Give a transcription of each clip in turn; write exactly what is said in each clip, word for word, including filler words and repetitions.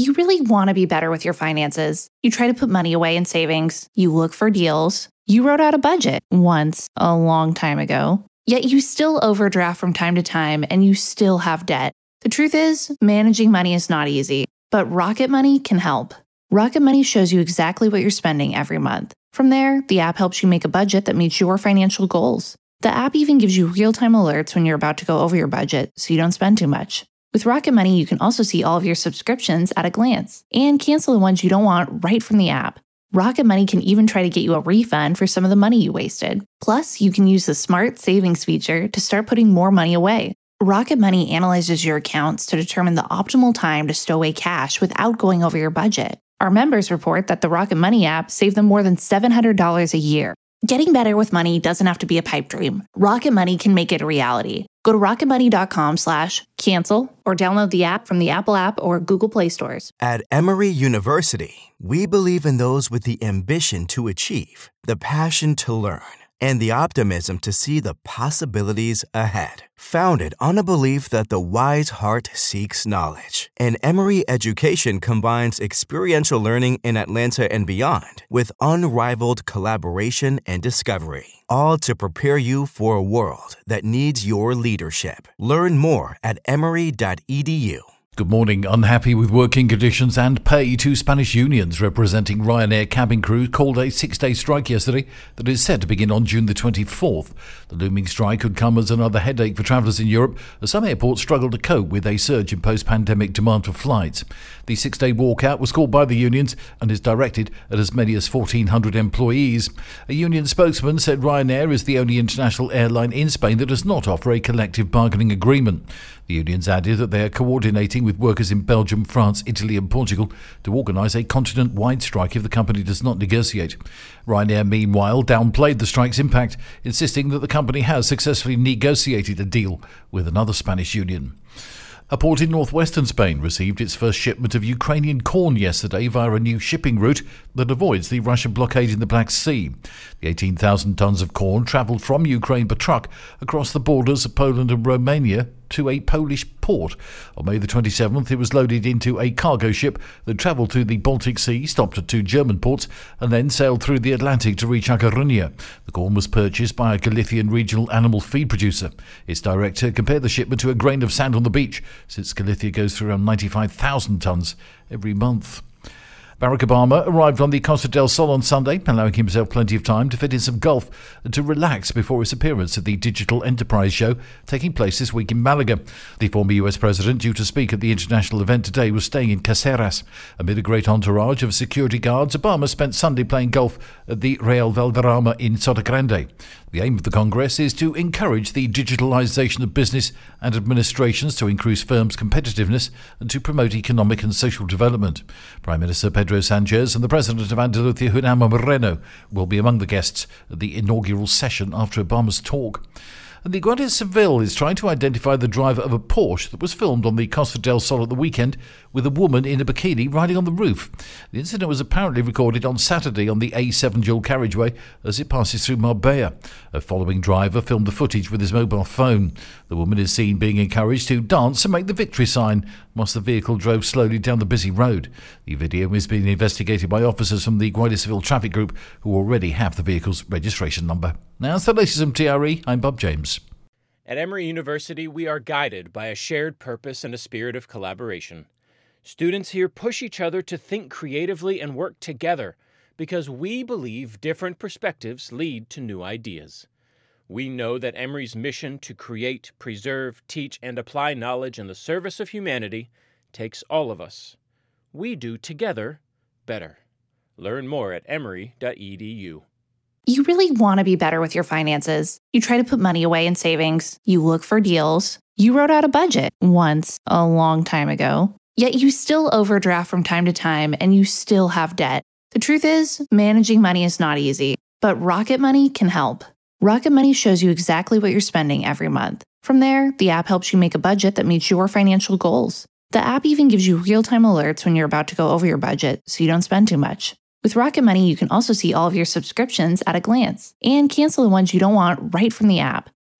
You really want to be better with your finances. You try to put money away in savings. You look for deals. You wrote out a budget once, a long time ago. Yet you still overdraft from time to time and you still have debt. The truth is, managing money is not easy, but Rocket Money can help. Rocket Money shows you exactly what you're spending every month. From there, the app helps you make a budget that meets your financial goals. The app even gives you real-time alerts when you're about to go over your budget so you don't spend too much. With Rocket Money, you can also see all of your subscriptions at a glance and cancel the ones you don't want right from the app. Rocket Money can even try to get you a refund for some of the money you wasted. Plus, you can use the Smart Savings feature to start putting more money away. Rocket Money analyzes your accounts to determine the optimal time to stow away cash without going over your budget. Our members report that the Rocket Money app saved them more than seven hundred dollars a year. Getting better with money doesn't have to be a pipe dream. Rocket Money can make it a reality. Go to rocketmoney.com slash cancel or download the app from the Apple app or Google Play stores. At Emory University, we believe in those with the ambition to achieve, the passion to learn, and the optimism to see the possibilities ahead. Founded on a belief that the wise heart seeks knowledge, and Emory Education combines experiential learning in Atlanta and beyond with unrivaled collaboration and discovery, all to prepare you for a world that needs your leadership. Learn more at emory dot e d u. Good morning. Unhappy with working conditions and pay, two Spanish unions representing Ryanair cabin crew called a six-day strike yesterday that is set to begin on June the twenty-fourth. The looming strike could come as another headache for travellers in Europe, as some airports struggle to cope with a surge in post-pandemic demand for flights. The six-day walkout was called by the unions and is directed at as many as fourteen hundred employees. A union spokesman said Ryanair is the only international airline in Spain that does not offer a collective bargaining agreement. The unions added that they are coordinating with workers in Belgium, France, Italy and Portugal to organise a continent-wide strike if the company does not negotiate. Ryanair, meanwhile, downplayed the strike's impact, insisting that the company has successfully negotiated a deal with another Spanish union. A port in northwestern Spain received its first shipment of Ukrainian corn yesterday via a new shipping route that avoids the Russian blockade in the Black Sea. The eighteen thousand tonnes of corn travelled from Ukraine by truck across the borders of Poland and Romania to a Polish port. On May the twenty-seventh, it was loaded into a cargo ship that travelled through the Baltic Sea, stopped at two German ports, and then sailed through the Atlantic to reach A Coruña. The corn was purchased by a Galician regional animal feed producer. Its director compared the shipment to a grain of sand on the beach, since Galicia goes through around ninety-five thousand tonnes every month. Barack Obama arrived on the Costa del Sol on Sunday, allowing himself plenty of time to fit in some golf and to relax before his appearance at the Digital Enterprise Show taking place this week in Malaga. The former U S president, due to speak at the international event today, was staying in Caceres. Amid a great entourage of security guards, Obama spent Sunday playing golf at the Real Valderrama in Sotogrande. The aim of the Congress is to encourage the digitalisation of business and administrations to increase firms' competitiveness and to promote economic and social development. Prime Minister Pedro Sanchez and the President of Andalusia, Juanma Moreno, will be among the guests at the inaugural session after Obama's talk. And the Guardia Civil is trying to identify the driver of a Porsche that was filmed on the Costa del Sol at the weekend with a woman in a bikini riding on the roof. The incident was apparently recorded on Saturday on the A seven dual carriageway as it passes through Marbella. A following driver filmed the footage with his mobile phone. The woman is seen being encouraged to dance and make the victory sign whilst the vehicle drove slowly down the busy road. The video is being investigated by officers from the Guardia Civil Traffic Group who already have the vehicle's registration number. Now, it's the latest from T R E. I'm Bob James. At Emory University, we are guided by a shared purpose and a spirit of collaboration. Students here push each other to think creatively and work together because we believe different perspectives lead to new ideas. We know that Emory's mission to create, preserve, teach, and apply knowledge in the service of humanity takes all of us. We do together better. Learn more at emory dot e d u. You really want to be better with your finances. You try to put money away in savings. You look for deals. You wrote out a budget once, a long time ago. Yet you still overdraft from time to time and you still have debt. The truth is, managing money is not easy, but Rocket Money can help. Rocket Money shows you exactly what you're spending every month. From there, the app helps you make a budget that meets your financial goals. The app even gives you real-time alerts when you're about to go over your budget so you don't spend too much. With Rocket Money, you can also see all of your subscriptions at a glance and cancel the ones you don't want right from the app.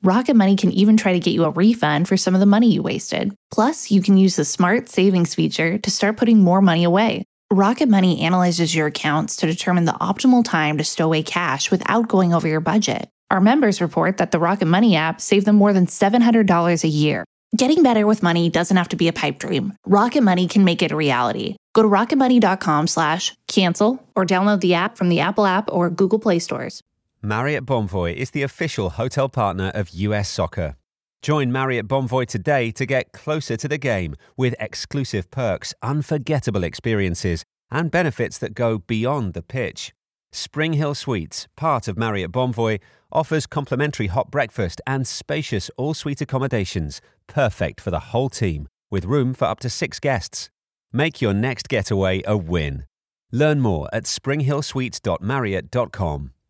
Rocket Money can even try to get you a refund for some of the money you wasted. Plus, you can use the Smart Savings feature to start putting more money away. Rocket Money analyzes your accounts to determine the optimal time to stow away cash without going over your budget. Our members report that the Rocket Money app saved them more than seven hundred dollars a year. Getting better with money doesn't have to be a pipe dream. Rocket Money can make it a reality. Go to rocketmoney.com slash cancel or download the app from the Apple app or Google Play stores. Marriott Bonvoy is the official hotel partner of U S Soccer. Join Marriott Bonvoy today to get closer to the game with exclusive perks, unforgettable experiences, and benefits that go beyond the pitch. Spring Hill Suites, part of Marriott Bonvoy, offers complimentary hot breakfast and spacious all-suite accommodations, perfect for the whole team, with room for up to six guests. Make your next getaway a win. Learn more at spring hill suites dot marriott dot com.